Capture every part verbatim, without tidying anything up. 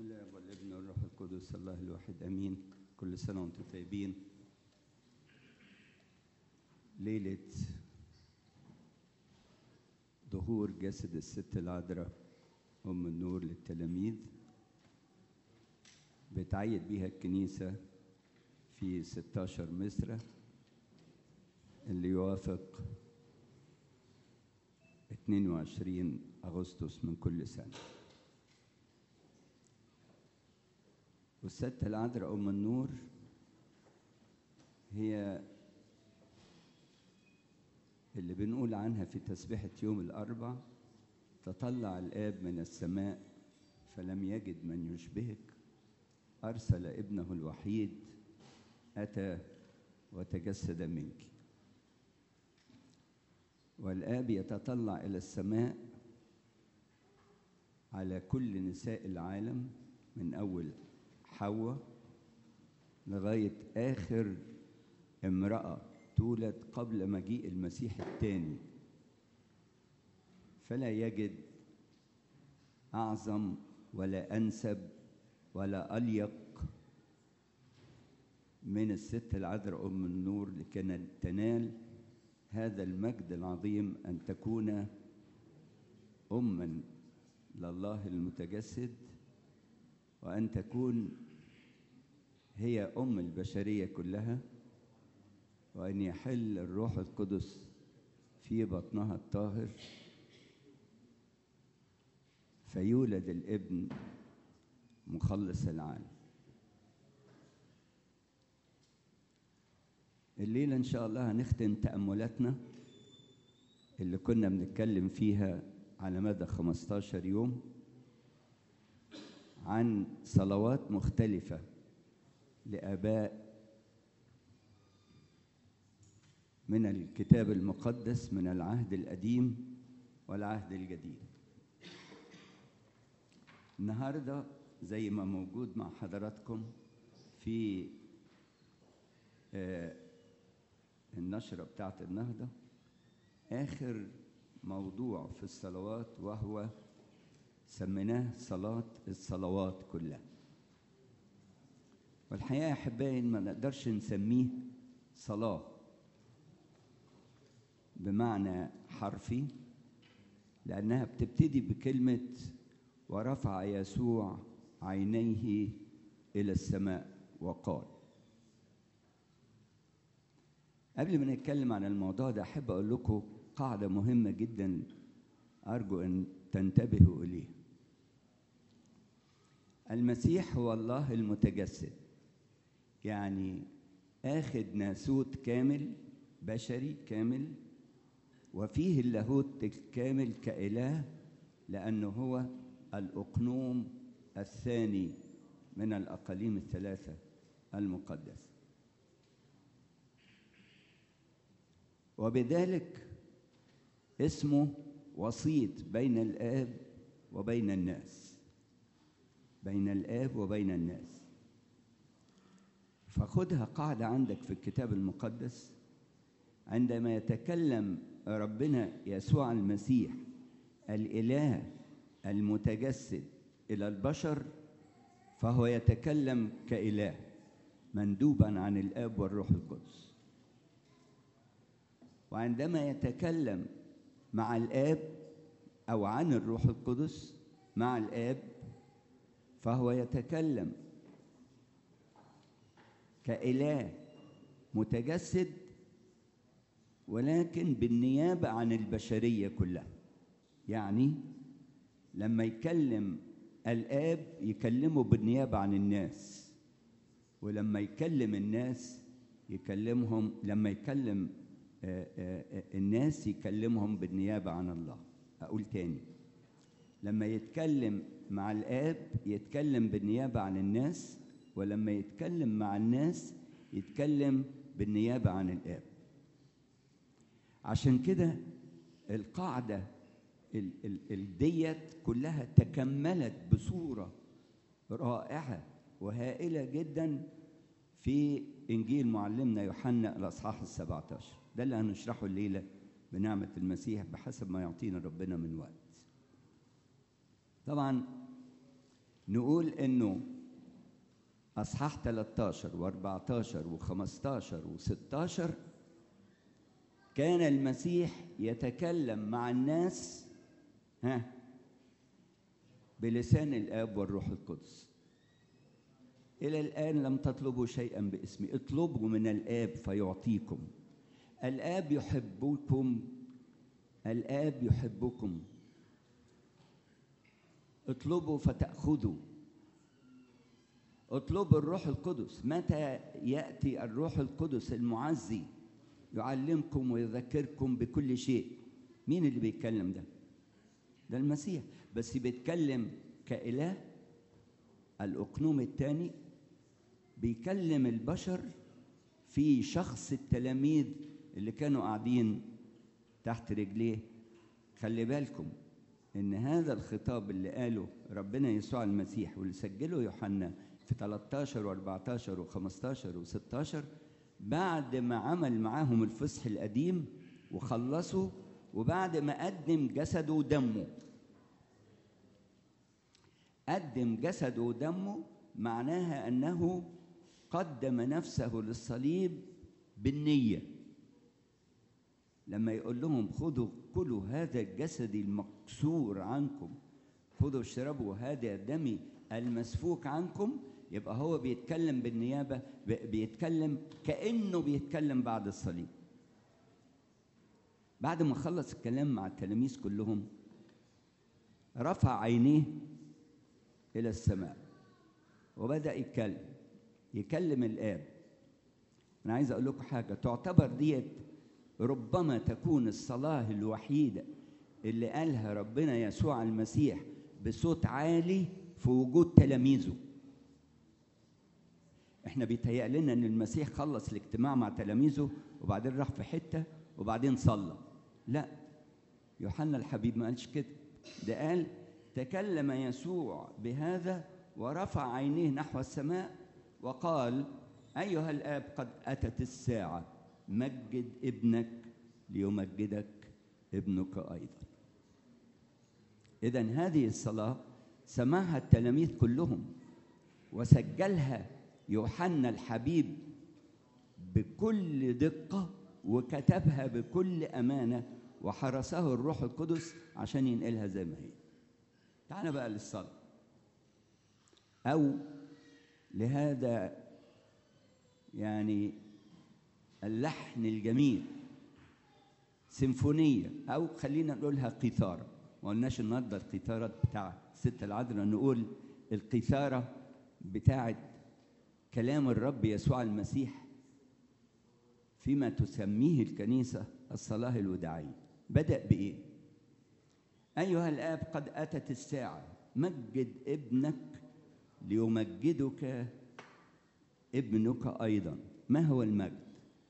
الله والابن والروح القدس الله الواحد امين. كل سنه وانتم طيبين. ليله ظهور جسد الست العذراء ام النور للتلاميذ بتعيد بيها الكنيسه في ستاشر مصر اللي يوافق اتنين وعشرين أغسطس من كل سنة. والست العذراء أم النور هي اللي بنقول عنها في تسبيحة يوم الأربع: تطلع الآب من السماء فلم يجد من يشبهك، أرسل ابنه الوحيد أتى وتجسد منك. والآب يتطلع إلى السماء على كل نساء العالم من أول حواء لغاية آخر امرأة تولد قبل مجيء المسيح الثاني، فلا يجد أعظم ولا أنسب ولا أليق من الست العذراء أم النور لكي تنال هذا المجد العظيم أن تكون أماً لله المتجسد، وأن تكون هي أم البشرية كلها، وأن يحل الروح القدس في بطنها الطاهر فيولد الابن مخلص العالم. الليلة إن شاء الله هنختم تأملاتنا اللي كنا بنتكلم فيها على مدى خمستاشر يوم عن صلوات مختلفة لآباء من الكتاب المقدس من العهد القديم والعهد الجديد. النهاردة زي ما موجود مع حضراتكم في آه النشرة بتاعت النهضة آخر موضوع في الصلوات، وهو سميناه صلاة الصلوات كلها. والحقيقة يا أحبائي ما نقدرش نسميه صلاة بمعنى حرفي، لأنها بتبتدي بكلمة ورفع يسوع عينيه إلى السماء وقال. قبل ما نتكلم عن الموضوع ده أحب أقول لكم قاعدة مهمة جدا أرجو أن تنتبهوا إليها. المسيح هو الله المتجسد، يعني آخذ ناسوت كامل بشري كامل وفيه اللاهوت الكامل كإله، لأنه هو الأقنوم الثاني من الأقاليم الثلاثة المقدسة، وبذلك اسمه وسيط بين الآب وبين الناس، بين الآب وبين الناس. فخدها قاعدة عندك في الكتاب المقدس: عندما يتكلم ربنا يسوع المسيح الإله المتجسد إلى البشر فهو يتكلم كإله مندوبا عن الآب والروح القدس، وعندما يتكلم مع الآب أو عن الروح القدس مع الآب فهو يتكلم كإله متجسد ولكن بالنيابة عن البشرية كلها. يعني لما يكلم الآب يكلمه بالنيابة عن الناس، ولما يكلم الناس يكلمهم لما يكلم آآ آآ الناس يكلمهم بالنيابة عن الله. أقول تاني: لما يتكلم مع الآب يتكلم بالنيابة عن الناس، ولما يتكلم مع الناس يتكلم بالنيابة عن الآب. عشان كده القاعدة الديت كلها تكملت بصورة رائعة وهائلة جدا في إنجيل معلمنا يوحنا الأصحاح السبعة عشر. ده اللي هنشرحه الليلة بنعمة المسيح بحسب ما يعطينا ربنا من وقت. طبعا نقول إنه أصحاح ثلاثة عشر وأربعة عشر وخمسة عشر وستة عشر كان المسيح يتكلم مع الناس ها بلسان الآب والروح القدس. إلى الآن لم تطلبوا شيئا باسمي، اطلبوا من الآب فيعطيكم. الآب يحبكم، الآب يحبكم، اطلبوا فتأخذوا. اطلبوا الروح القدس. متى يأتي الروح القدس المعزي يعلمكم ويذكركم بكل شيء؟ مين اللي بيتكلم ده؟ ده المسيح، بس بيتكلم كإله. الأقنوم الثاني بيكلم البشر في شخص التلاميذ اللي كانوا قاعدين تحت رجليه. خلي بالكم إن هذا الخطاب اللي قاله ربنا يسوع المسيح واللي سجله يوحنا في ثلاثة عشر وأربعة عشر وخمسة عشر وستة عشر بعد ما عمل معاهم الفصح القديم وخلصوا، وبعد ما قدم جسده ودمه. قدم جسده ودمه معناها أنه قدم نفسه للصليب بالنية. لما يقول لهم خذوا كلوا هذا الجسد المكسور عنكم، خذوا اشربوا هذا دمي المسفوك عنكم، يبقى هو بيتكلم بالنيابة، بيتكلم كأنه بيتكلم بعد الصليب. بعد ما خلص الكلام مع التلاميذ كلهم رفع عينيه إلى السماء وبدأ يتكلم يكلم الآب. أنا عايز أقول لكم حاجة، تعتبر ديت ربما تكون الصلاة الوحيدة اللي قالها ربنا يسوع المسيح بصوت عالي في وجود تلاميذه. احنا بيتهيأ لنا ان المسيح خلص الاجتماع مع تلاميذه وبعدين راح في حتة وبعدين صلى. لا، يوحنا الحبيب ما قالش كده. ده قال تكلم يسوع بهذا ورفع عينيه نحو السماء وقال أيها الآب قد أتت الساعة، مجد ابنك ليمجدك ابنك أيضا. إذن هذه الصلاة سمعها التلاميذ كلهم وسجلها يوحنا الحبيب بكل دقة وكتبها بكل أمانة وحرسه الروح القدس عشان ينقلها زي ما هي. تعال بقى للصلاة أو لهذا يعني اللحن الجميل، سيمفونية، أو خلينا نقولها قيثارة. ما قلناش النهارده القيثارة بتاع ست العذراء، نقول القيثارة بتاعت كلام الرب يسوع المسيح فيما تسميه الكنيسة الصلاة الوداعية. بدأ بإيه؟ أيها الآب قد أتت الساعة، مجد ابنك ليمجدك ابنك أيضا. ما هو المجد؟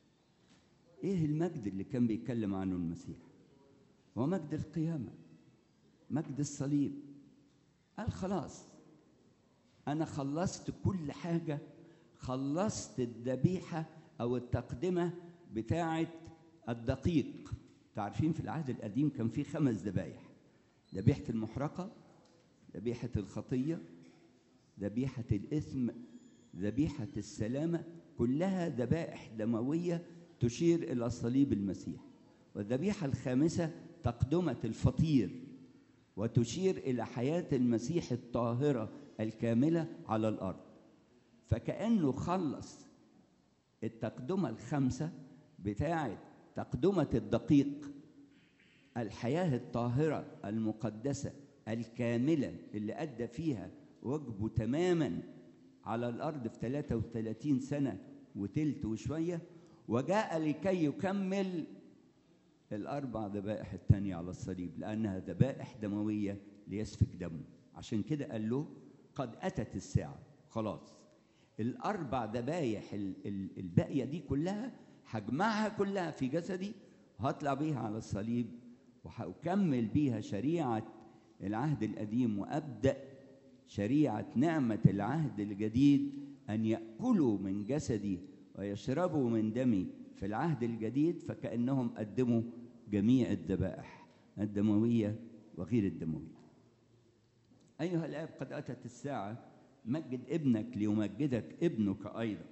إيه المجد اللي كان بيتكلم عنه المسيح؟ هو مجد القيامة، مجد الصليب. قال خلاص أنا خلصت كل حاجة، خلصت الذبيحة أو التقدمة بتاعة الدقيق. تعرفين في العهد القديم كان في خمس ذبايح: ذبيحة المحرقة، ذبيحة الخطية، ذبيحة الإثم، ذبيحة السلامة. كلها ذبائح دموية تشير إلى صليب المسيح. والذبيحة الخامسة تقدمة الفطير وتشير إلى حياة المسيح الطاهرة الكاملة على الأرض. فكأنه خلص التقدمة الخمسة بتاعة تقدمة الدقيق، الحياة الطاهرة المقدسة الكاملة اللي أدى فيها واجبه تماما على الأرض في ثلاثة وثلاثين سنة وتلت وشوية، وجاء لكي يكمل الأربع ذبائح التانية على الصليب، لأنها ذبائح دموية ليسفك دمه. عشان كده قال له قد أتت الساعة. خلاص الأربع ذبايح الباقية دي كلها هجمعها كلها في جسدي، وهطلع بيها على الصليب وهكمل بيها شريعة العهد القديم وأبدأ شريعة نعمة العهد الجديد، أن يأكلوا من جسدي ويشربوا من دمي في العهد الجديد، فكأنهم قدموا جميع الذبائح الدموية وغير الدموية. أيها الآب قد أتت الساعة، مجد ابنك ليمجدك ابنك أيضا.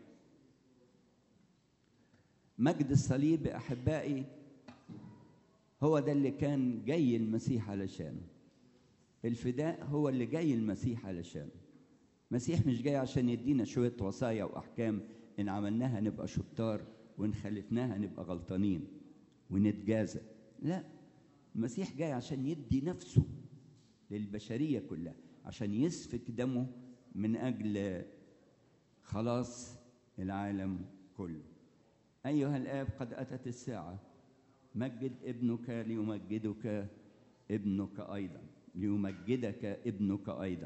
مجد الصليب أحبائي هو ده اللي كان جاي المسيح علشانه. الفداء هو اللي جاي المسيح علشانه. المسيح مش جاي عشان يدينا شوية وصايا وأحكام إن عملناها نبقى شطار وإن خالفناها نبقى غلطانين ونتجازى. لا، المسيح جاي عشان يدي نفسه للبشرية كلها، عشان يسفك دمه من أجل خلاص العالم كله. أيها الآب قد أتت الساعة، مجد ابنك ليمجدك ابنك أيضا، ليمجدك ابنك أيضا.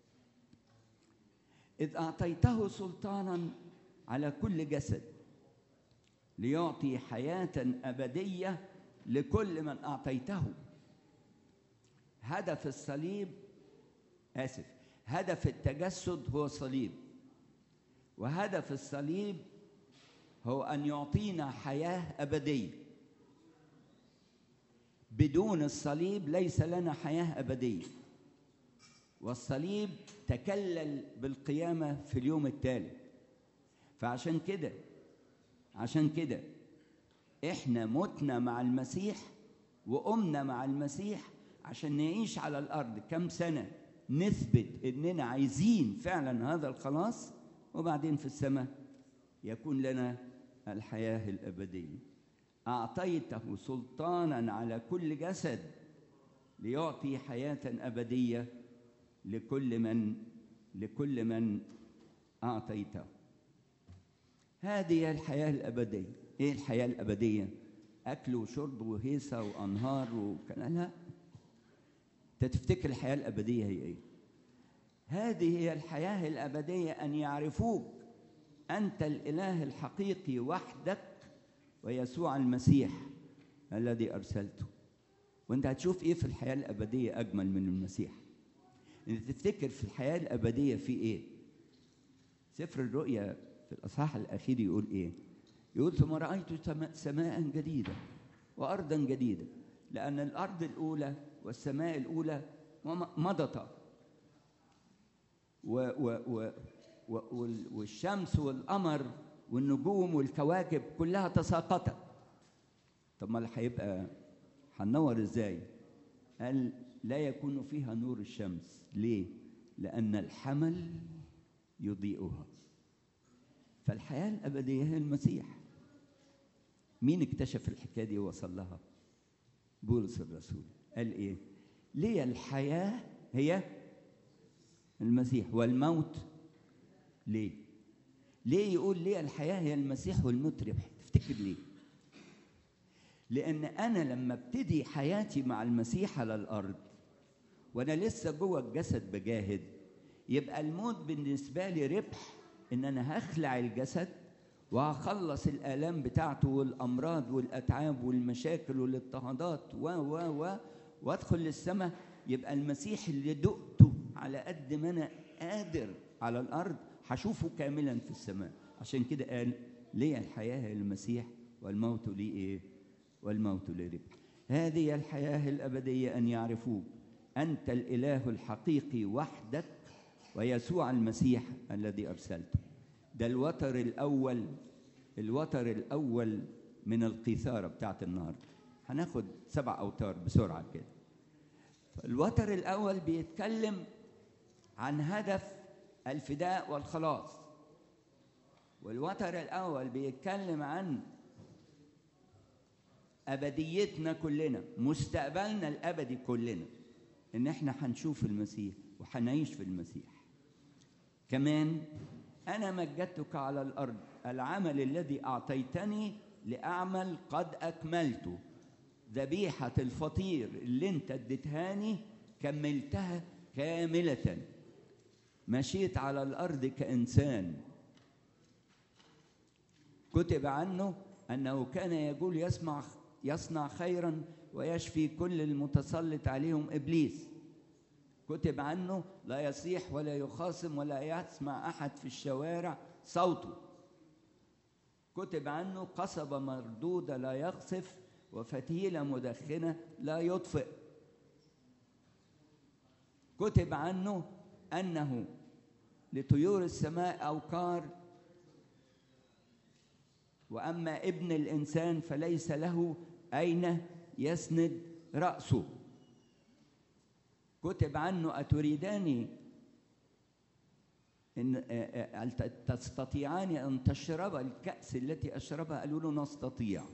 إذ أعطيته سلطانا على كل جسد ليعطي حياة أبدية لكل من أعطيته. هدف الصليب آسف هدف التجسد هو الصليب، وهدف الصليب هو أن يعطينا حياة أبدية. بدون الصليب ليس لنا حياة أبدية، والصليب تكلل بالقيامة في اليوم الثالث. فعشان كده عشان كده إحنا متنا مع المسيح وقمنا مع المسيح عشان نعيش على الأرض كم سنة نثبت إننا عايزين فعلا هذا الخلاص، وبعدين في السماء يكون لنا الحياة الأبدية. أعطيته سلطانا على كل جسد ليعطي حياة أبدية لكل من لكل من أعطيته. هذه الحياة الأبدية. إيه الحياة الأبدية؟ أكل وشرب وهيصة وأنهار وكلام؟ لا. أنت تفتكر الحياة الأبدية هي إيه؟ هذه هي الحياة الأبدية، أن يعرفوك أنت الإله الحقيقي وحدك ويسوع المسيح الذي أرسلته. وأنت هتشوف إيه في الحياة الأبدية أجمل من المسيح؟ أنت تفتكر في الحياة الأبدية في إيه؟ سفر الرؤيا في الأصحاح الأخير يقول إيه؟ يقول ثم رأيت سماء جديدة وأرضا جديدة، لأن الأرض الأولى والسماء الأولى مضتا، و و و والشمس والقمر والنجوم والكواكب كلها تساقطت. طب ما اللي هيبقى هننور ازاي؟ قال لا يكون فيها نور الشمس. ليه؟ لأن الحمل يضيئها. فالحياة الأبدية هي المسيح. مين اكتشف الحكاية دي ووصل لها؟ بولس الرسول. قال ايه؟ ليه الحياة هي المسيح والموت. ليه؟ ليه يقول ليه الحياة هي المسيح والموت ربح؟ تفتكر ليه؟ لأن أنا لما ابتدي حياتي مع المسيح على الأرض وأنا لسه جوه الجسد بجاهد، يبقى الموت بالنسبة لي ربح، إن أنا هخلع الجسد وهخلص الآلام بتاعته والأمراض والأتعاب والمشاكل والاضطهادات و و و وأدخل للسماء. يبقى المسيح اللي دقته على قد ما أنا قادر على الأرض هشوفه كاملا في السماء. عشان كده قال ليه الحياة هي المسيح والموت لي إيه؟ والموت لي ربح. هذه الحياة الأبدية أن يعرفوك أنت الإله الحقيقي وحدك ويسوع المسيح الذي أرسلته. ده الوتر الأول الوتر الأول من القيثارة بتاعت النهارده. هناخد سبع أوتار بسرعة كده. الوتر الأول بيتكلم عن هدف الفداء والخلاص، والوتر الأول بيتكلم عن أبديتنا كلنا، مستقبلنا الأبدي كلنا، إن إحنا هنشوف المسيح وهنعيش في المسيح. كمان أنا مجدتك على الأرض، العمل الذي أعطيتني لأعمل قد أكملته. ذبيحة الفطير اللي أنت اديتهاني كملتها كاملة. مشيت على الأرض كإنسان كتب عنه أنه كان يقول يسمع يصنع خيرا ويشفي كل المتسلط عليهم إبليس. كتب عنه لا يصيح ولا يخاصم ولا يسمع أحد في الشوارع صوته. كتب عنه قصبة مردودة لا يقصف وفتيلة مدخنة لا يطفئ. كتب عنه أنه لطيور السماء أوقار، وأما ابن الإنسان فليس له أين يسند رأسه. كتب عنه أتريدان إن تستطيعان أن تشرب الكأس التي أشربها؟ قالوا له نستطيع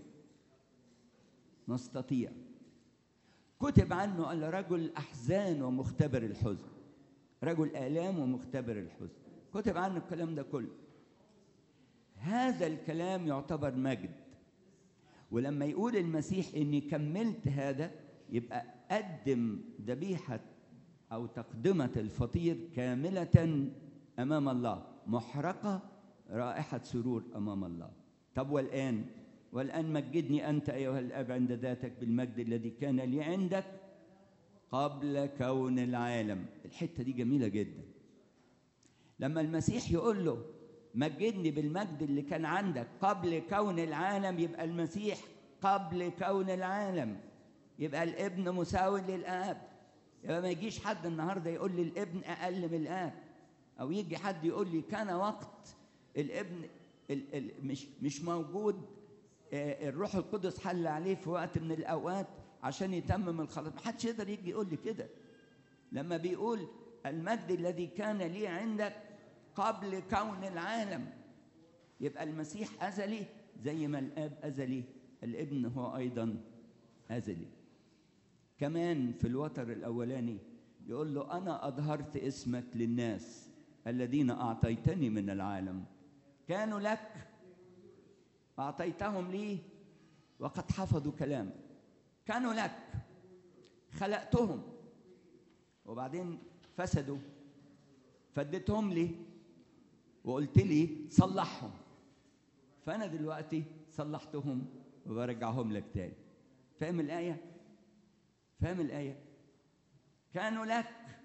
نستطيع. كتب عنه قال رجل أحزان ومختبر الحزن، رجل آلام ومختبر الحزن. كتب عنه الكلام ده كله. هذا الكلام يعتبر مجد. ولما يقول المسيح إني كملت هذا، يبقى قدم ذبيحة أو تقدمة الفطير كاملة أمام الله، محرقة رائحة سرور أمام الله. طب والآن والآن مجدني أنت أيها الأب عند ذاتك بالمجد الذي كان لي عندك قبل كون العالم. الحتة دي جميلة جدا. لما المسيح يقول له مجدني بالمجد اللي كان عندك قبل كون العالم، يبقى المسيح قبل كون العالم، يبقى الابن مساوي للآب. يبقى ما يجيش حد النهارده يقول لي الابن أقل من الآب، أو يجي حد يقول لي كان وقت الابن ال ال مش مش موجود، الروح القدس حل عليه في وقت من الأوقات عشان يتمم الخلاص. ما حدش يقدر يجي يقول لي كده. لما بيقول المجد الذي كان لي عندك قبل كون العالم، يبقى المسيح أزلي زي ما الآب أزلي، الابن هو أيضا أزلي. كمان في الوتر الأولاني يقول له أنا أظهرت اسمك للناس الذين أعطيتني من العالم، كانوا لك أعطيتهم لي وقد حفظوا كلامك. كانوا لك، خلقتهم وبعدين فسدوا، فديتهم لي وقلت لي صلحهم، فأنا دلوقتي صلحتهم وبرجعهم لك تاني. فاهم الآية؟ فاهم الآية؟ كانوا لك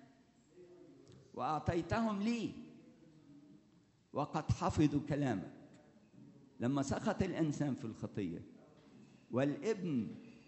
وأعطيتهم لي وقد حفظوا كلامك. لما سقط الإنسان في الخطية والابن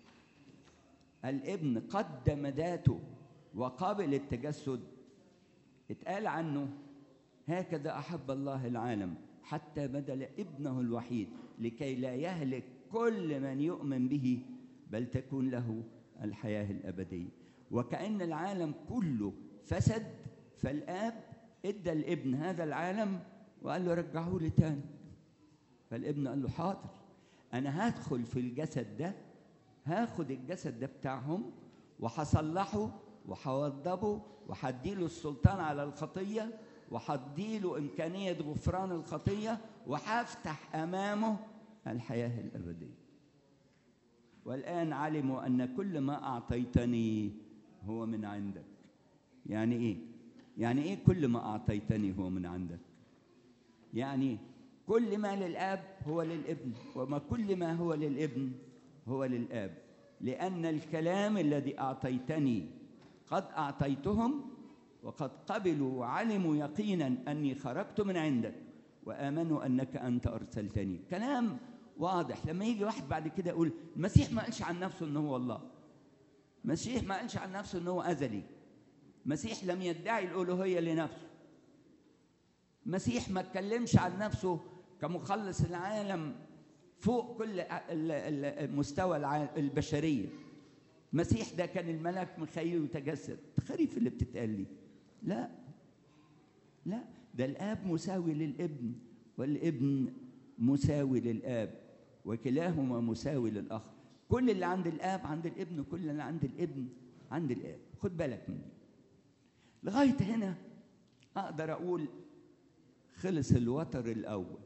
الابن قدم ذاته وقابل التجسد، اتقال عنه هكذا أحب الله العالم حتى بذل ابنه الوحيد لكي لا يهلك كل من يؤمن به بل تكون له الحياة الأبدية. وكأن العالم كله فسد، فالآب ادى الابن هذا العالم وقال له رجعه لي تاني. فالابن قال له حاضر، أنا هدخل في الجسد ده، هاخد الجسد ده بتاعهم وحصلحه وحوضبه وحديله السلطان على الخطية وحديله إمكانية غفران الخطية وحفتح أمامه الحياة الأبدية. والآن علموا أن كل ما أعطيتني هو من عندك. يعني إيه؟ يعني إيه كل ما أعطيتني هو من عندك؟ يعني كل ما للآب هو للابن، وما كل ما هو للابن هو للآب، لأن الكلام الذي أعطيتني قد أعطيتهم وقد قبلوا وعلموا يقينا أني خرجت من عندك وآمنوا أنك أنت أرسلتني. كلام واضح. لما يجي واحد بعد كده يقول المسيح ما قالش عن نفسه أنه هو الله، المسيح ما قالش عن نفسه أنه هو أزلي، المسيح لم يدعي الألوهية لنفسه، المسيح ما اتكلمش عن نفسه كمخلص العالم فوق كل مستوى البشرية. المسيح ده كان الملاك مخيل وتجسد. خريف اللي بتتقال لي. لا لا، ده الآب مساوي للابن والابن مساوي للآب وكلاهما مساوي للآخر. كل اللي عند الآب عند الابن وكل اللي عند الابن عند الآب. خد بالك من دي. لغاية هنا أقدر أقول خلص الوتر الأول.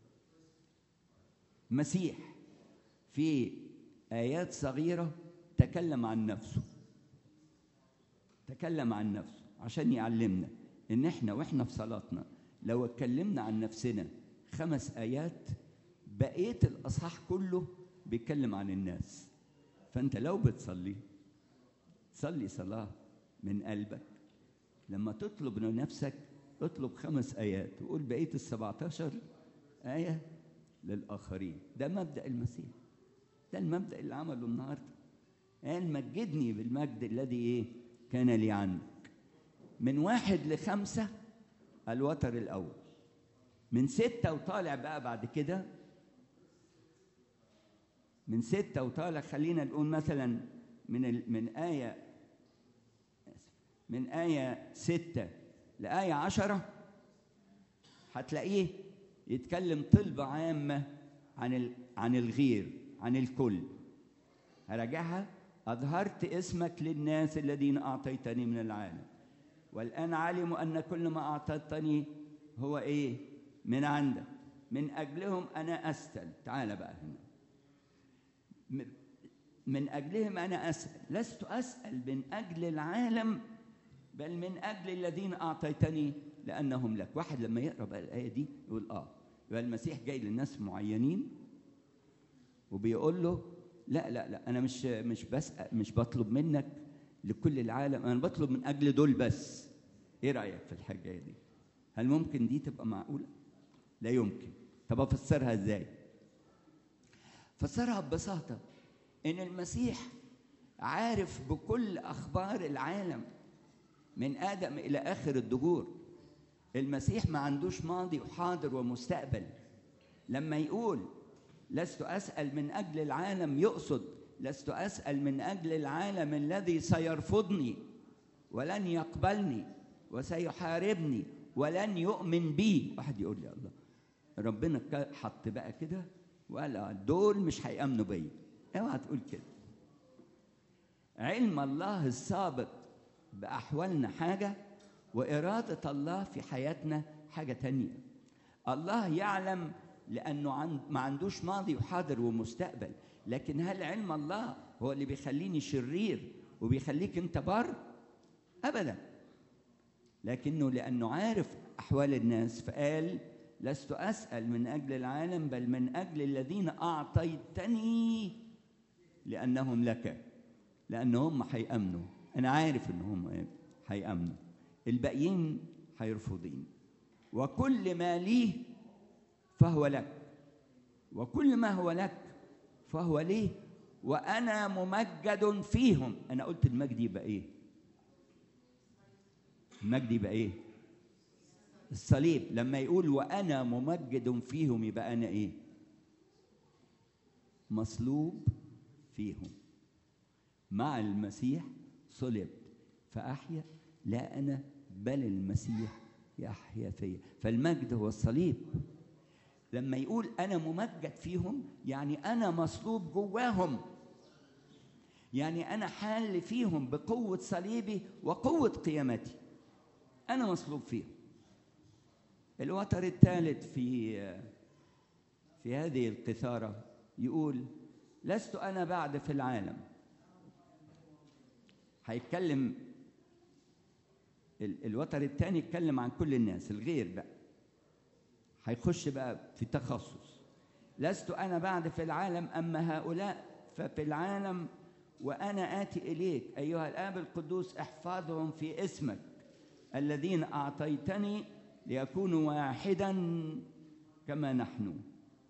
مسيح في آيات صغيرة تكلم عن نفسه، تكلم عن نفسه عشان يعلمنا إن إحنا وإحنا في صلاتنا لو اتكلمنا عن نفسنا خمس آيات، بقية الأصحاح كله بيتكلم عن الناس. فأنت لو بتصلي صلي صلاة من قلبك، لما تطلب لنفسك اطلب خمس آيات وقول بقية السبعتاشر آية للآخرين. ده مبدأ المسيح، ده المبدأ اللي عمله النهارده. قال مجدني بالمجد الذي إيه كان لي عنك. من واحد لخمسة الوتر الأول، من ستة وطالع بقى بعد كده، من ستة وطالع خلينا نقول مثلا من ال... من آية من آية ستة لآية عشرة هتلاقيه يتكلم طلبة عامة عن ال... عن الغير، عن الكل. هراجعها: أظهرت اسمك للناس الذين أعطيتني من العالم، والآن علموا أن كل ما أعطيتني هو إيه؟ من عندك، من أجلهم أنا أسأل. تعال بقى هنا، من أجلهم أنا أسأل، لست أسأل من أجل العالم بل من أجل الذين أعطيتني لأنهم لك. واحد لما يقرأ بقى الآية دي يقول آه يبقى المسيح جاي للناس معينين وبيقول له لا لا لا أنا مش مش بسأل، مش بطلب منك لكل العالم، أنا بطلب من أجل دول بس. إيه رأيك في الحاجة دي؟ هل ممكن دي تبقى معقولة؟ لا يمكن. طب أفسرها إزاي؟ فسرها ببساطة إن المسيح عارف بكل أخبار العالم من آدم إلى آخر الدهور. المسيح ما عندوش ماضي وحاضر ومستقبل. لما يقول لست أسأل من أجل العالم، يقصد لست أسأل من أجل العالم الذي سيرفضني ولن يقبلني وسيحاربني ولن يؤمن بي. واحد يقول لي الله، ربنا حط بقى كده وقال دول مش هيأمنوا بيا. اوعى تقول كده. علم الله السابق بأحوالنا حاجة، وإرادة الله في حياتنا حاجة تانية. الله يعلم لأنه عند ما عندوش ماضي وحاضر ومستقبل، لكن هل علم الله هو اللي بيخليني شرير وبيخليك أنت بار؟ أبدا. لكنه لأنه عارف أحوال الناس فقال لست أسأل من أجل العالم بل من أجل الذين أعطيتني لأنهم لك. لأنهم هيأمنوا، أنا عارف إنهم هيأمنوا، الباقيين هيرفضين. وكل ما ليه فهو لك، وكل ما هو لك فهو ليه، وأنا ممجد فيهم. أنا قلت المجد يبقى إيه؟ المجد يبقى إيه؟ الصليب. لما يقول وأنا ممجد فيهم يبقى أنا إيه؟ مصلوب فيهم مع المسيح، صلب فأحيا، لا أنا بل المسيح يحيا فيا. فالمجد هو الصليب. لما يقول أنا ممجد فيهم يعني أنا مصلوب جواهم، يعني أنا حال فيهم بقوة صليبي وقوة قيامتي، أنا مصلوب فيهم. الوتر الثالث في في هذه القثارة يقول لست أنا بعد في العالم. هيتكلم الوتر الثاني يتكلم عن كل الناس الغير بقى، هيخش بقى في تخصص. لست أنا بعد في العالم أما هؤلاء ففي العالم وأنا آتي إليك أيها الآب القدوس احفظهم في اسمك الذين أعطيتني ليكونوا واحدا كما نحن.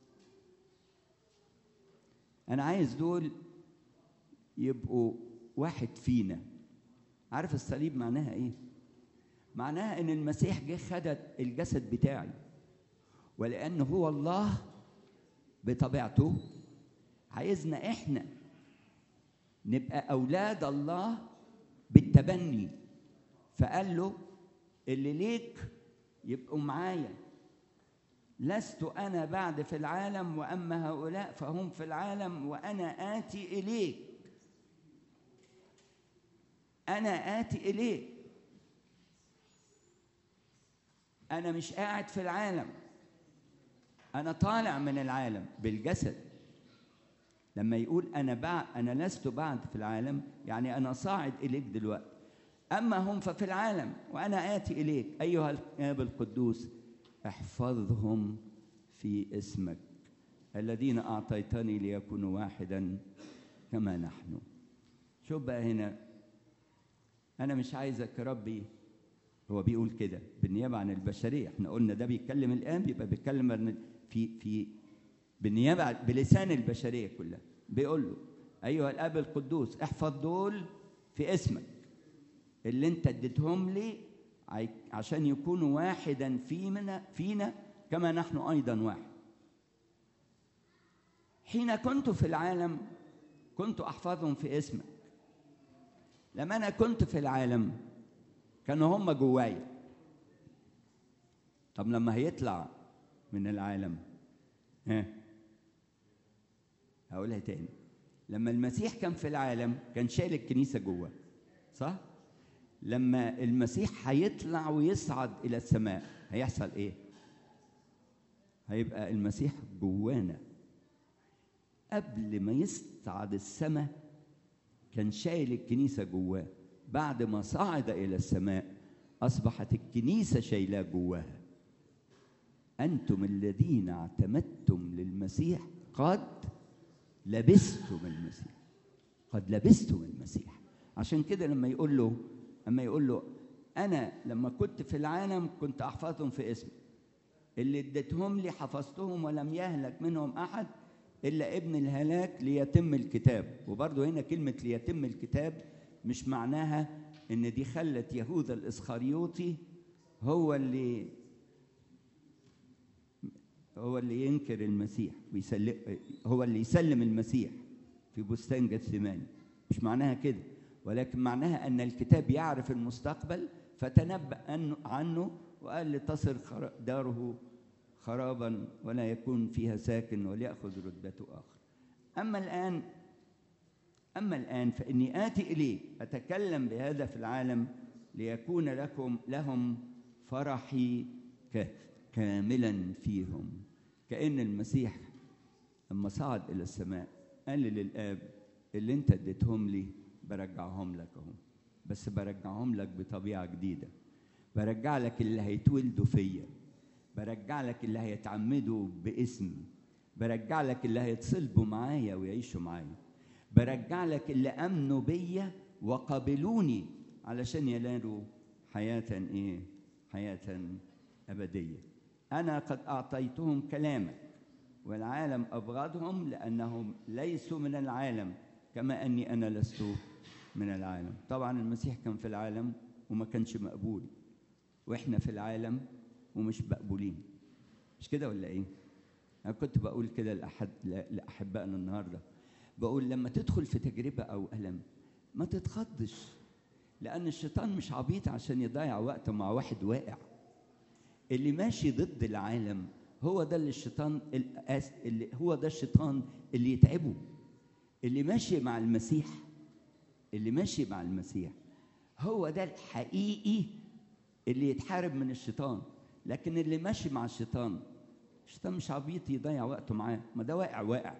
أنا عايز دول يبقوا واحد فينا. عارف الصليب معناها إيه؟ معناها إن المسيح جه خد الجسد بتاعي، ولأنه هو الله بطبيعته عايزنا إحنا نبقى أولاد الله بالتبني. فقال له اللي ليك يبقوا معايا. لست أنا بعد في العالم وأما هؤلاء فهم في العالم وأنا آتي إليك. أنا آتي إليك. أنا مش قاعد في العالم، أنا طالع من العالم بالجسد. لما يقول أنا بعد أنا لست بعد في العالم يعني أنا صاعد إليك دلوقتي. أما هم ففي العالم وأنا آتي إليك أيها الآب القدوس احفظهم في اسمك الذين أعطيتني ليكونوا واحدا كما نحن. شوف بقى هنا، أنا مش عايزك يا ربي، هو بيقول كده بالنيابة عن البشرية. احنا قلنا ده بيتكلم الآن، بيبقى بيتكلم في في بالنيابة بلسان البشرية كلها. بيقول له أيها الآب القدوس احفظ دول في اسمك اللي انت اديتهم لي عشان يكونوا واحدا فينا فينا كما نحن أيضا واحد. حين كنت في العالم كنت أحفظهم في اسمك. لما أنا كنت في العالم كانوا هم جوايا. طب لما هيطلع من العالم، ها هقولها تاني، لما المسيح كان في العالم كان شايل الكنيسة جواه، صح؟ لما المسيح هيطلع ويصعد إلى السماء هيحصل إيه؟ هيبقى المسيح جوانا. قبل ما يصعد السماء كان شايل الكنيسة جواه. بعد ما صعد إلى السماء أصبحت الكنيسة شايلاه جواها. أنتم الذين اعتمدتم للمسيح قد لبستم المسيح. قد لبستم المسيح. عشان كده لما يقول له لما يقول له أنا لما كنت في العالم كنت أحفظهم في اسمي، اللي اديتهم لي حفظتهم ولم يهلك منهم أحد إلا ابن الهلاك ليتم الكتاب. وبرضه هنا كلمة ليتم الكتاب مش معناها إن دي خلت يهوذا الإسخريوطي هو اللي هو اللي ينكر المسيح ويسلم، هو اللي يسلم المسيح في بستان جثماني. مش معناها كده، ولكن معناها أن الكتاب يعرف المستقبل فتنبأ عنه وقال لتصر داره خرابا ولا يكون فيها ساكن وليأخذ رتبته آخر. أما الآن أما الآن فإني آتي إليه أتكلم بهذا في العالم ليكون لكم لهم فرحي كاملا فيهم. كأن المسيح لما صعد إلى السماء قال للآب اللي أنت اديتهم لي برجعهم لك اهو، بس برجعهم لك بطبيعة جديدة. برجع لك اللي هيتولدوا فيا، برجع لك اللي هيتعمدوا باسمي، برجع لك اللي هيتصلبوا معايا ويعيشوا معايا، برجع لك اللي امنوا بيا وقبلوني علشان ينالوا حياة ايه؟ حياة أبدية. أنا قد أعطيتهم كلامك والعالم أبغضهم لأنهم ليسوا من العالم كما أني أنا لست من العالم. طبعا المسيح كان في العالم وما كانش مقبول، وإحنا في العالم ومش مقبولين. مش كده ولا إيه؟ أنا كنت بقول كده لأحد لأحبائنا النهاردة، بقول لما تدخل في تجربة أو ألم ما تتخضش، لأن الشيطان مش عبيط عشان يضيع وقته مع واحد واقع. اللي ماشي ضد العالم هو ده اللي الشيطان اللي هو ده الشيطان اللي يتعبه. اللي ماشي مع المسيح اللي ماشي مع المسيح هو ده الحقيقي اللي يتحارب من الشيطان. لكن اللي ماشي مع الشيطان، الشيطان مش عبيط يضيع وقته معاه، ما ده واقع واقع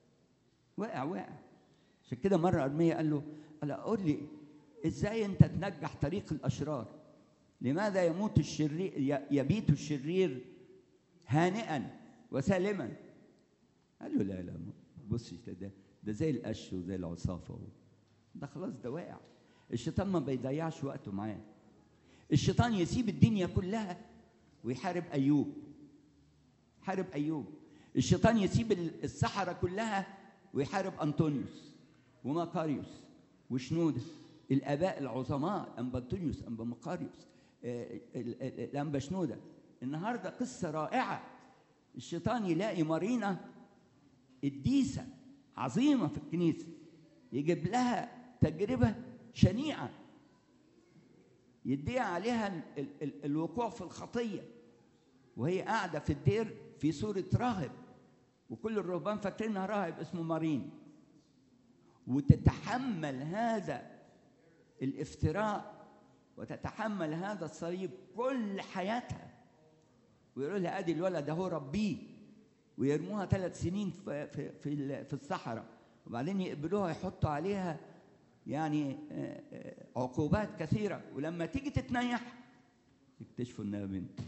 واقع واقع. عشان كده مرة أرميا قال له قال قول لي ازاي انت تنجح طريق الأشرار؟ لماذا يموت الشرير يبيت الشرير هانئا وسالما؟ قال له لا لا بص ده ده زي القش وزي العصافة، ده خلاص ده واقع. الشيطان ما بيضيعش وقته معاه. الشيطان يسيب الدنيا كلها ويحارب أيوب، حارب أيوب. الشيطان يسيب الصحراء كلها ويحارب أنطونيوس ومقاريوس وشنودة، الآباء العظماء، أنبا أنطونيوس، أنبا مقاريوس، الأنبا شنودة. النهارده قصة رائعة. الشيطان يلاقي مارينا الديسة عظيمة في الكنيسة يجيب لها تجربة شنيعة يديها عليها ال ال ال الوقوع في الخطية وهي قاعدة في الدير في صورة راهب، وكل الرهبان فاكرينها راهب اسمه مارين، وتتحمل هذا الافتراء وتتحمل هذا الصليب كل حياتها، ويقولوا لها ادي الولد ده هو ربيه، ويرموها ثلاث سنين في في في, في الصحراء، وبعدين يقبلوها يحطوا عليها يعني عقوبات كثيرة، ولما تيجي تتنيح يكتشفوا انها بنت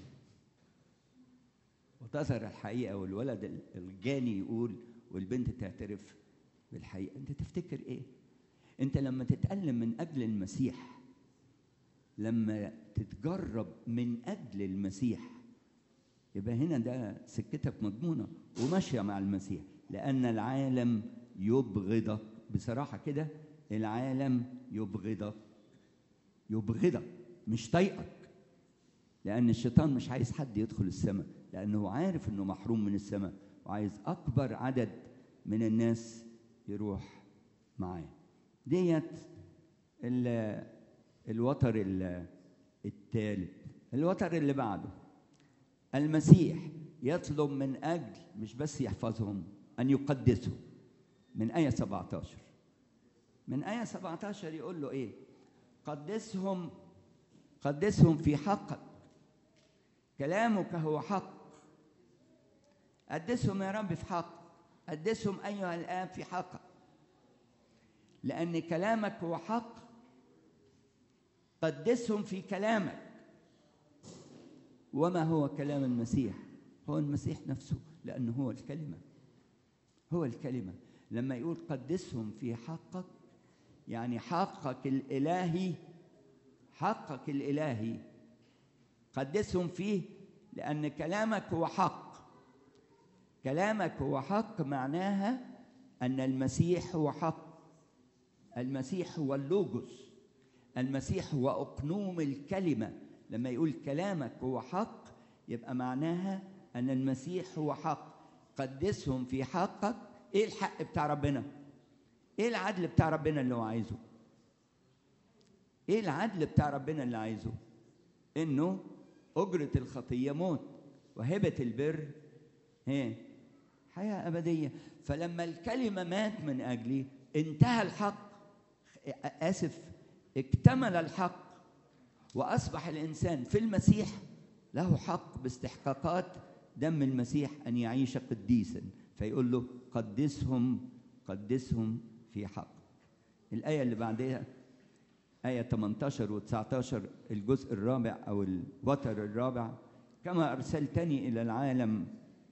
وتظهر الحقيقة، والولد الجاني يقول والبنت تعترف بالحقيقة. انت تفتكر ايه؟ انت لما تتألم من اجل المسيح، لما تتجرب من اجل المسيح، يبقى هنا ده سكتك مضمونة وماشية مع المسيح، لأن العالم يبغضك. بصراحة كده العالم يبغضك، يبغضك مش طايقك. لأن الشيطان مش عايز حد يدخل السماء، لأنه عارف إنه محروم من السماء، وعايز أكبر عدد من الناس يروح معاه. ديت الوتر الثالث. الوتر اللي بعده، المسيح يطلب من أجل مش بس يحفظهم، أن يقدسهم. من آية سبعة عشر، من آية سبعة عشر يقول له إيه؟ قدسهم قدسهم في حقك، كلامك هو حق. قدسهم يا رب في حق، قدسهم أيها الآب في حقك، لأن كلامك هو حق. قدسهم في كلامك. وما هو كلام المسيح؟ هو المسيح نفسه، لأنه هو الكلمة، هو الكلمة. لما يقول قدسهم في حقك، يعني حقك الإلهي، حقك الإلهي قدسهم فيه، لأن كلامك هو حق. كلامك هو حق معناها أن المسيح هو حق. المسيح هو اللوجوس، المسيح هو أقنوم الكلمة. لما يقول كلامك هو حق، يبقى معناها أن المسيح هو حق. قدسهم في حقك. إيه الحق بتاع ربنا؟ إيه العدل بتاع ربنا اللي هو عايزه؟ إيه العدل بتاع ربنا اللي عايزه؟ إنه أجرة الخطية موت، وهبة البر هي حياة أبدية. فلما الكلمة مات من أجلي، انتهى الحق، آسف اكتمل الحق، وأصبح الإنسان في المسيح له حق باستحقاقات دم المسيح أن يعيش قديسا. فيقول له قدسهم قدسهم في حق. الآية اللي بعدها آية ثمانية عشر و تسعة عشر، الجزء الرابع أو الوتر الرابع. كما أرسلتني إلى العالم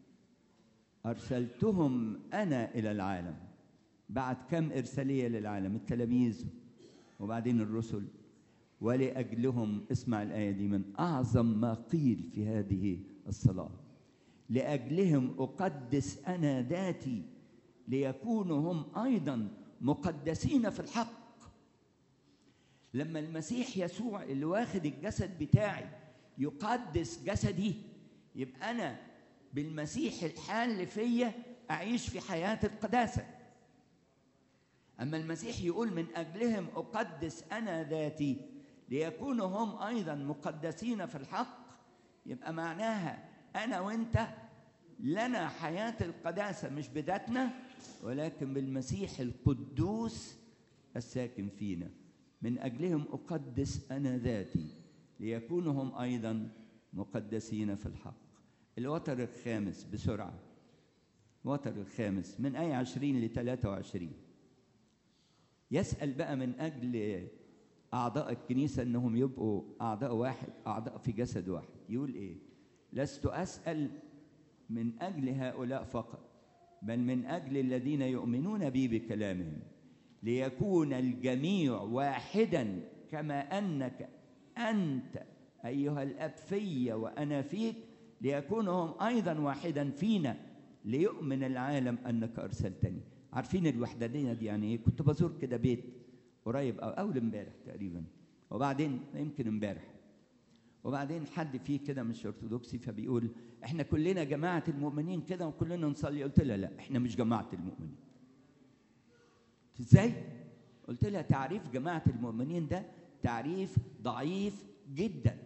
أرسلتهم أنا إلى العالم. بعد كم إرسالية للعالم؟ التلاميذ وبعدين الرسل. ولأجلهم، اسمع الآية دي من أعظم ما قيل في هذه الصلاة، لأجلهم أقدس أنا ذاتي ليكونوا هم أيضا مقدسين في الحق. لما المسيح يسوع اللي واخد الجسد بتاعي يقدس جسدي، يبقى أنا بالمسيح الحال فيا أعيش في حياة القداسة. أما المسيح يقول من أجلهم أقدس أنا ذاتي ليكونوا هم أيضا مقدسين في الحق، يبقى معناها أنا وإنت لنا حياة القداسة مش بذاتنا، ولكن بالمسيح القدوس الساكن فينا. من أجلهم أقدس أنا ذاتي ليكونوا هم أيضا مقدسين في الحق. الوتر الخامس بسرعة، الوتر الخامس من آية عشرين ل ثلاثة وعشرين. يسأل بقى من أجل أعضاء الكنيسة أنهم يبقوا أعضاء واحد، أعضاء في جسد واحد. يقول إيه؟ لست أسأل من أجل هؤلاء فقط، بل من أجل الذين يؤمنون بي بكلامهم، ليكون الجميع واحدا كما أنك أنت أيها الأب في وأنا فيك، ليكونوا هم أيضا واحدا فينا، ليؤمن العالم أنك أرسلتني. عارفين الوحدانية دي يعني إيه؟ كنت بزور كده بيت قريب أو أول امبارح تقريبا، وبعدين يمكن امبارح، وبعدين حد فيه كده مش أرثوذكسي فبيقول إحنا كلنا جماعة المؤمنين كده وكلنا نصلي. قلت لها لا، إحنا مش جماعة المؤمنين. إزاي؟ قلت لها تعريف جماعة المؤمنين ده تعريف ضعيف جدا.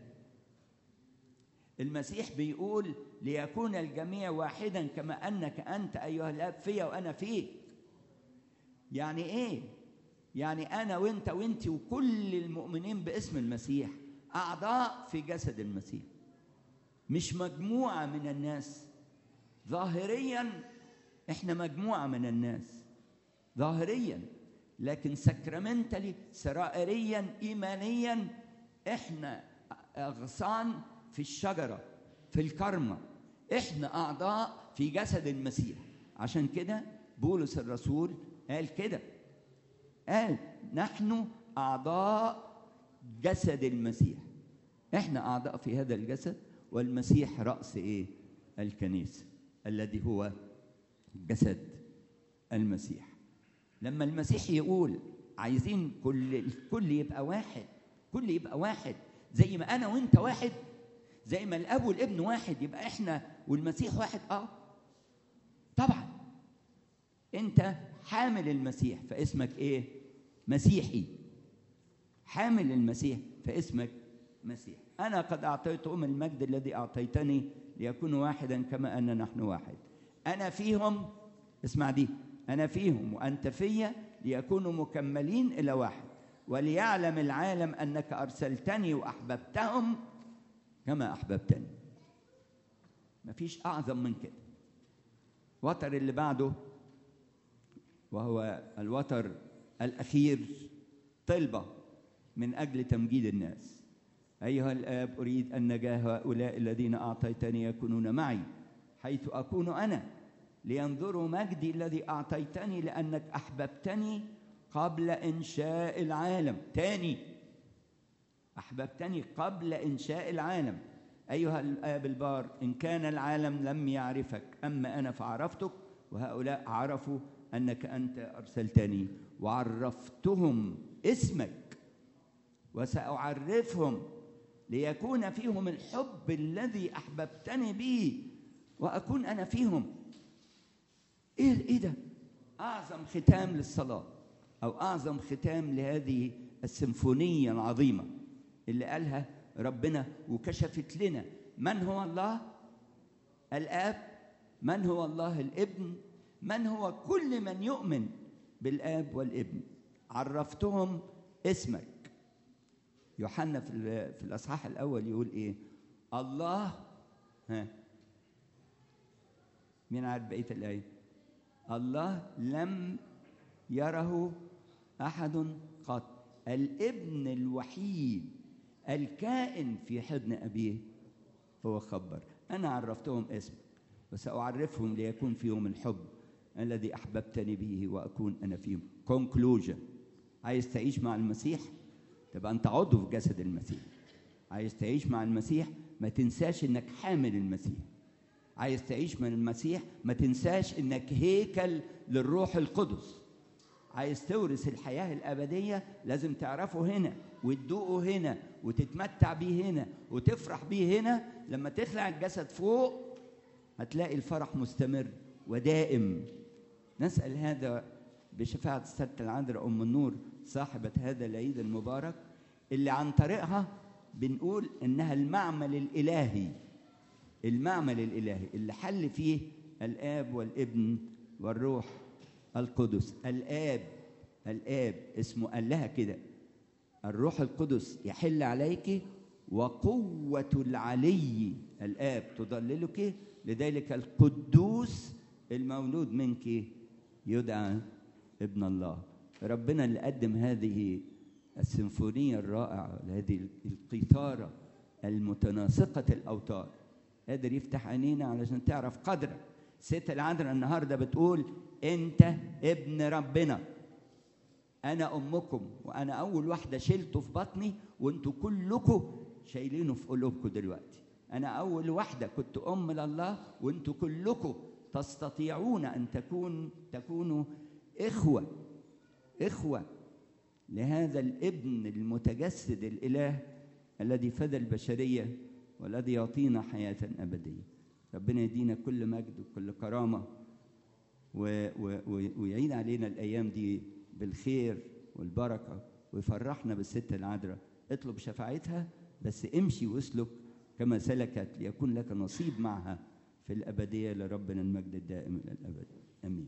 المسيح بيقول ليكون الجميع واحدا كما أنك أنت أيها الآب في وأنا فيك. يعني إيه؟ يعني أنا وأنت وأنت وكل المؤمنين باسم المسيح أعضاء في جسد المسيح، مش مجموعة من الناس. ظاهريا إحنا مجموعة من الناس ظاهريا، لكن سكرامنتالي سرائريا إيمانيا إحنا أغصان في الشجرة في الكرمة، إحنا أعضاء في جسد المسيح. عشان كده بولس الرسول قال كده، قال نحن أعضاء جسد المسيح. إحنا أعضاء في هذا الجسد، والمسيح رأس إيه؟ الكنيسة الذي هو جسد المسيح. لما المسيح يقول عايزين كل الكل يبقى واحد، كل يبقى واحد زي ما أنا وأنت واحد، زي ما الاب والابن واحد يبقى احنا والمسيح واحد. اه طبعا انت حامل المسيح فاسمك ايه؟ مسيحي. حامل المسيح فاسمك مسيح. انا قد اعطيتهم المجد الذي اعطيتني ليكونوا واحدا كما ان نحن واحد. انا فيهم، اسمع دي، انا فيهم وانت فيا ليكونوا مكملين الى واحد، وليعلم العالم انك ارسلتني واحببتهم كما احببتني. مفيش اعظم من كده. الوتر اللي بعده وهو الوتر الاخير، طلبه من اجل تمجيد الناس. ايها الاب اريد ان نجاه هؤلاء الذين اعطيتني يكونون معي حيث اكون انا، لينظروا مجدي الذي اعطيتني لانك احببتني قبل انشاء العالم. تاني، احببتني قبل انشاء العالم. ايها الاب البار، ان كان العالم لم يعرفك اما انا فعرفتك، وهؤلاء عرفوا انك انت ارسلتني، وعرفتهم اسمك، وساعرفهم ليكون فيهم الحب الذي احببتني به واكون انا فيهم. ايه ايه ده؟ اعظم ختام للصلاه، او اعظم ختام لهذه السيمفونيه العظيمه اللي قالها ربنا وكشفت لنا من هو الله الاب، من هو الله الابن، من هو كل من يؤمن بالاب والابن. عرفتهم اسمك. يوحنا في في الاصحاح الاول يقول ايه؟ الله، ها مين عارف بقيه الايه؟ الله لم يره احد قط، الابن الوحيد الكائن في حضن ابيه هو خبر. انا عرفتهم اسمك وساعرفهم ليكون فيهم الحب الذي احببتني به واكون انا فيهم. كونكلوجن. عايز تعيش مع المسيح؟ تبقى انت عضو في جسد المسيح. عايز تعيش مع المسيح؟ ما تنساش انك حامل المسيح. عايز تعيش مع المسيح؟ ما تنساش انك هيكل للروح القدس. عايز تورث الحياة الأبدية؟ لازم تعرفه هنا وتدوقه هنا وتتمتع بيه هنا وتفرح بيه هنا. لما تخلع الجسد فوق هتلاقي الفرح مستمر ودائم. نسأل هذا بشفاعة السيدة العذراء أم النور صاحبة هذا العيد المبارك، اللي عن طريقها بنقول إنها المعمل الإلهي، المعمل الإلهي اللي حل فيه الآب والابن والروح القدس. الآب الآب اسمه قال لها كده: الروح القدس يحل عليك وقوة العلي الآب تضللك، لذلك القدوس المولود منك يدعى ابن الله. ربنا اللي قدم هذه السيمفونية الرائعة، هذه القيثارة المتناسقة الأوتار، قادر يفتح عينينا علشان تعرف قدرك. ست العذراء النهارده بتقول: انت ابن ربنا، انا امكم، وانا اول واحده شلته في بطني وانتوا كلكم شايلينه في قلوبكم دلوقتي. انا اول واحده كنت ام لله وانتوا كلكم تستطيعون ان تكون تكونوا اخوه اخوه لهذا الابن المتجسد الاله الذي فدى البشريه والذي يعطينا حياه ابديه. ربنا يدينا كل مجد وكل كرامه و و ويعيد علينا الايام دي بالخير والبركه ويفرحنا بالست العذراء. اطلب شفاعتها، بس امشي واسلك كما سلكت ليكون لك نصيب معها في الابديه. لربنا المجد الدائم الى الابد، امين.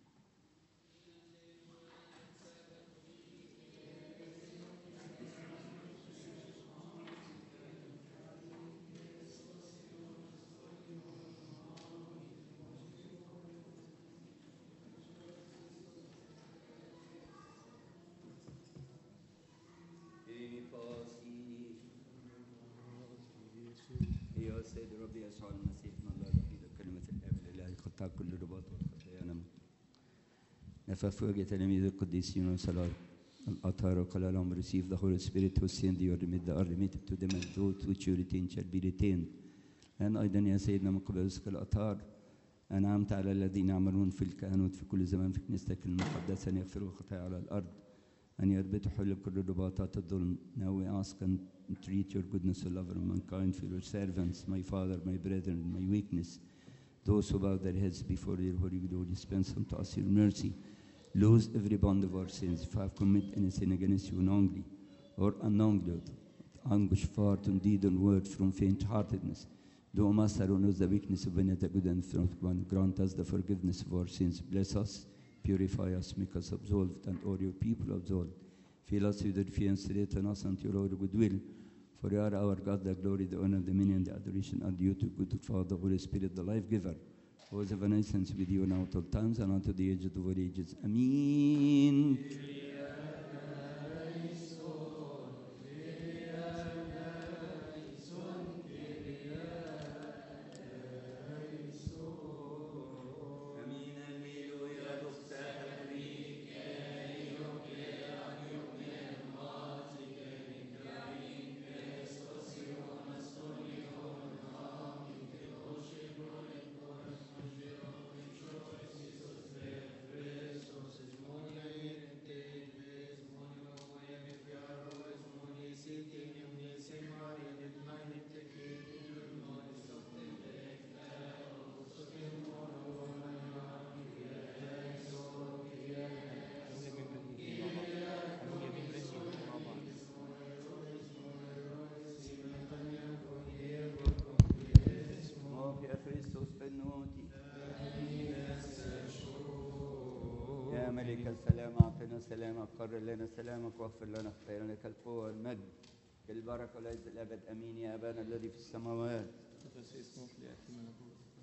يا سيد ربي يسوع المسيح من الله الوحيد كلمة الآب الإلهي قطع كل رباط والخطايا نفخ في وجه تلاميذ القديسين وصلاة الأطهار وقال لهم: receive the Holy Spirit who sent you remit the are remitted to them and those which you retain shall be retained. الآن أيضا يا سيدنا من قبل رزق الأطهار أنعمت على الذين يعملون في الكهنوت في كل زمان في كنيستك المقدسة أن يغفروا الخطايا على الأرض أن يربطوا حول كل رباطات الظلم. Now we ask and entreat your goodness, O lover of mankind, for your servants, my father, my brethren, my weakness, those who bow their heads before your holy glory, dispense unto us your mercy. Lose every bond of our sins. If I have committed any sin against you knowingly or unknowingly, with anguish, fart, and deed and word, from faint-heartedness, do, O Master, who knows the weakness of any good and front one, grant us the forgiveness of our sins. Bless us, purify us, make us absolved, and all your people absolved. Fill us with your fear and strengthen us unto your good will. For you are our God, the glory, the honor, the dominion, the adoration, and due to good Father, Holy Spirit, the life giver, who is evanescence with you now at all times and unto the age of all ages. Amen. يا ملك السلام أعطنا سلامك، قرر لنا سلامك، واغفر لنا خطايانا، لك القوة والمجد بالبركة والعز الأبد. أمين. يا أبانا الذي في السماوات.